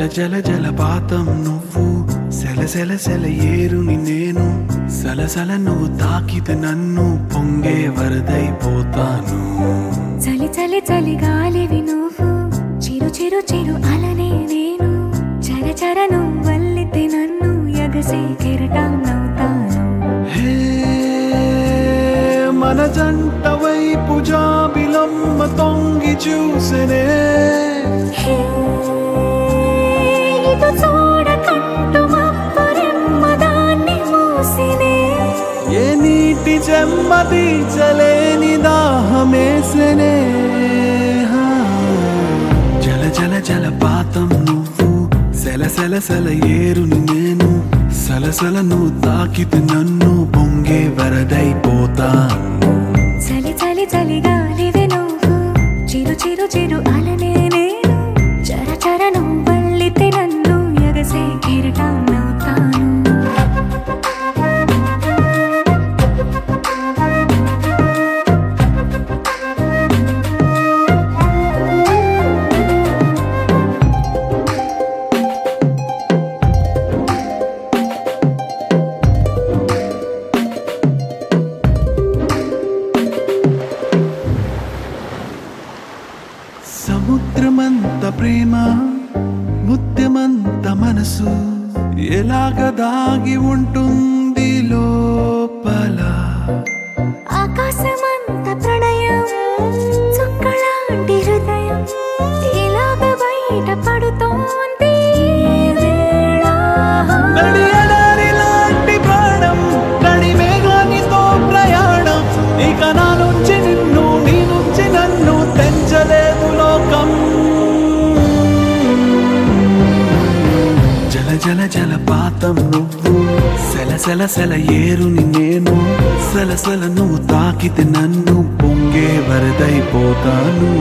జల జలపాతం నువ్వు, సెల సెల సెల ఏరుని నేను, సలసల నువ్వు తాకితే నన్ను పొంగే వరదైపోతాను. చలి చలి చలి గాలివి నువ్వు, చిరు చిరు చిరు అలనే నేను, చర చర నువ్వు వల్లితే నన్ను ఎగసే కెరటాన్నవుతాను. హే మన జంట వైపు జాబిలమ్మ తొంగి చూసెనే, ఇటు చూడకంటూ మబ్బురెమ్మ దాన్ని మూసినే, ఏ నీటి చెమ్మ తీర్చలేని దాహమేసెనే. జల జల జలపాతం నువ్వు, సెల సెల సెల ఏరుని నేను, సలసల నువ్వు తాకితే నన్ను పొంగే వరదైపోతాను. చలి చలి చలి గాలివి నువ్వు, చిరు చిరు చిరు అలనే నేను, చర చర నువ్వు వల్లితే నన్ను ఎగసే కెరటాన్నవుతాను. సముద్రమంత ప్రేమ, ముత్యమంత మనసు, ఎలాగ దాగి ఉంటుంది లోపల. ఆకాశమంత ప్రణయం, చుక్కలాంటి హృదయం, ఇలాగ బయట పడుతోంది వేళ. నడియడారిలాంటి ప్రాణం, నడిమేఘానితో ప్రయాణం, ఇక నా నుంచి నిన్ను, నీ నుంచి నన్ను తెంచలేదు లోకం. జల జల జలపాతం నువ్వు, సెల సెల సెల ఏరుని నేను, సలసల నువ్వు తాకితే నన్ను పొంగే వరదైపోతాను.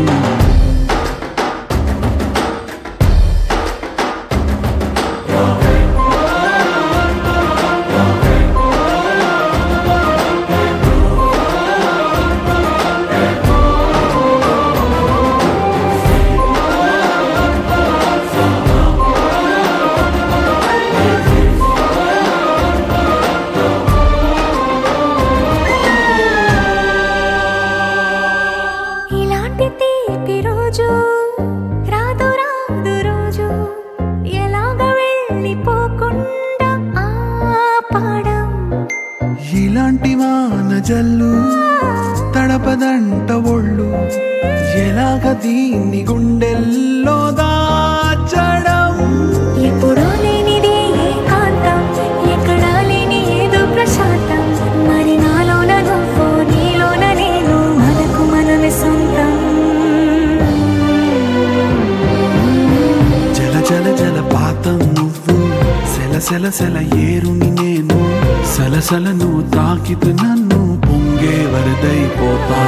ఇలాంటి తీపి రోజు రాదు రాదు రోజు, ఎలాగ వెళ్ళిపోకుండా ఆపడం. ఇలాంటి వాన జల్లు తడపదంట ఒళ్ళు, ఎలాగ దీన్ని గుండెల్లో దాచడం. ఎప్పుడో లేనిది ఏకాంతం, ఎక్కడా లేని ఏదో ప్రశాంతం, మరి నాలోన నువ్వు, నీలోన నేను, మనకు మనమే సొంతం. జల జల జలపాతం నువ్వు, సెల సెల సెల ఏరుని నేను, సలసల నువ్వు తాకితే నన్ను పొంగే వరదైపోతా.